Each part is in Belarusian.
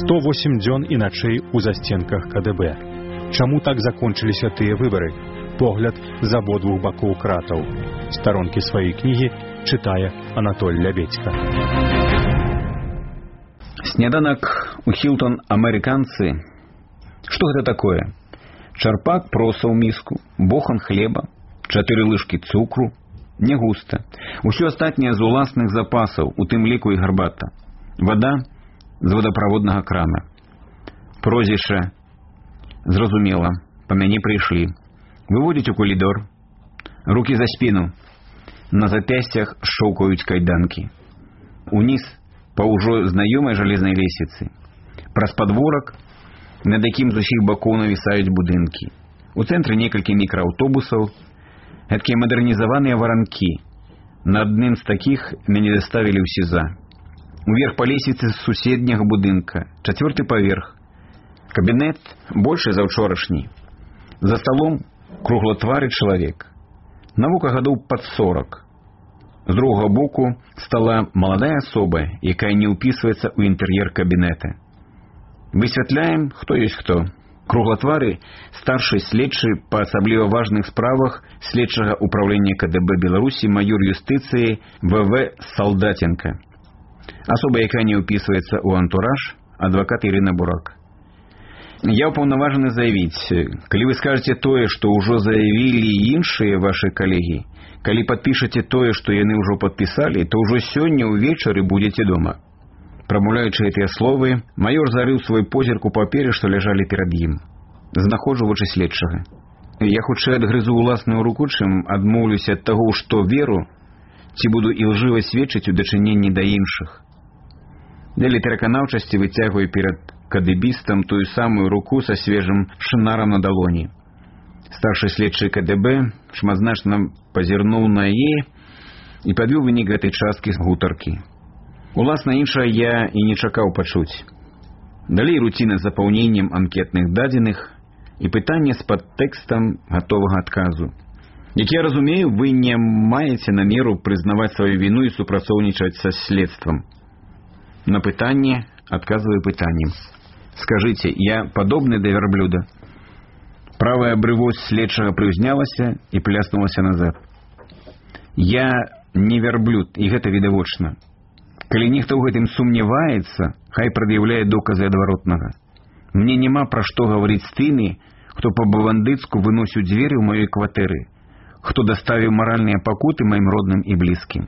108 дзён і начэй у засценках КДБ. Чаму так закончыліся тыя выбары? Погляд з абодвух бакоў кратаў. Старонкі сваёй кнігі чытае Анатоль Лябедзька. Сняданак у Хілтон амерыканцы. Што гэта такое? Чарпак проса ў міску, бохан хлеба, 4 лыжкі цукру. Не густа. Усё астатняе з уласных запасаў, у тым ліку і гарбата. Вада з водаправоднага крана. Прозвішча зразумела, па мяне прыйшлі. Выводзіць у калідор. Рукі за спіну. На запясцях шоўкаюць кайданкі. Уніз па ўжо знаёмай жалезнай лесвіцы. Праз падворак, над якім з усіх бакоў навісаюць будынкі. У цэнтры некалькі мікрааўтобусаў, гэткія мадэрнізаваныя варанкі. На адным з такіх мяне даставілі ў СІЗА. Уверх па лесвіцы з суседняга будынка, 4-й паверх. Кабінет большы за ўчорашні. За сталом круглатвары чалавек. Навука гадоў пад 40. З другога боку стала маладая асоба, якая не ўпісваецца ў інтэр'ер кабінета. Высвятляем, хто ёсць хто. Круглатвары старшы следчы па асабліва важных справах следчага ўправлення КДБ Беларусі маёр юстыцыі ВВ Салдатенко. Асоба, якая не ўпісваецца ў антураж, адвакат Ірына Бурак. Я ўпаўнаважаны заявіць, калі вы скажаце тое, што ўжо заявілі іншыя вашы калегі, калі падпішаце тое, што яны ўжо падпісалі, то ўжо сёння ўвечары будзеце дома. Прамаўляючы гэтыя словы, маёр зарыў свой позірк у паперы, што ляжалі перад ім. Знаходжу вочы следчага. Я хутчэй адгрызу ўласную руку, чым адмоўлюся ад таго, што веру, ці буду ілжыва сведчыць у дачыненні да іншых. Для пераканаўчасці выцягваю перад кадэбістам тую самую руку са свежым шнарам на далоні. Старшы следчы КДБ шматзначна пазірнуў на яе і падвёў вынік гэтай часткі з гутаркі. Уласна іншае я і не чакаў пачуць. Далей руціна з запаўненнем анкетных дадзеных і пытанне з падтэкстам гатовага адказу. Як я разумею, вы не маеце намеру прызнаваць сваю віну і супрацоўнічаць са следствам. На пытанне адказваю пытаннем. Скажыце, я падобны да вярблюда? Правая брывось следчага прыўзнялася і пляснулася назад. Я не вярблюд, і гэта відавочна. Калі нехта ў гэтым сумняваецца, хай прад'яўляе доказы адваротнага. Мне няма пра што гаварыць з тымі, хто па-бандыцку выносіў дзверы ў маёй кватэры, хто даставіў маральныя пакуты маім родным і блізкім.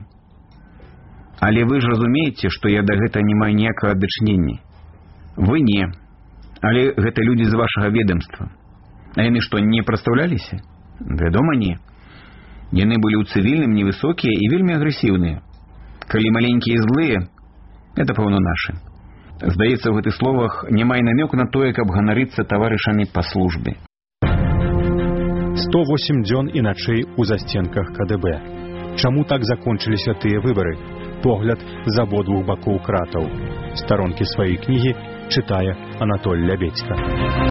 Але вы ж разумееце, што я да гэта не маю ніякага дачынення. Вы не. Але гэта людзі з вашага ведамства. А яны што, не прадстаўляліся? Вядома, не. Яны былі ў цывільным невысокія і вельмі агрэсіўныя. Калі маленькія і злыя, гэта, пэўна, нашы. Здаецца, ў гэтых словах няма і намёку на тое, каб ганарыцца таварышамі па службе. 108 дзён і начэй у засценках КДБ. Чаму так закончыліся тыя выбары? Погляд з абодвух бакоў кратаў. Старонкі сваёй кнігі чытае Анатоль Лябедзька.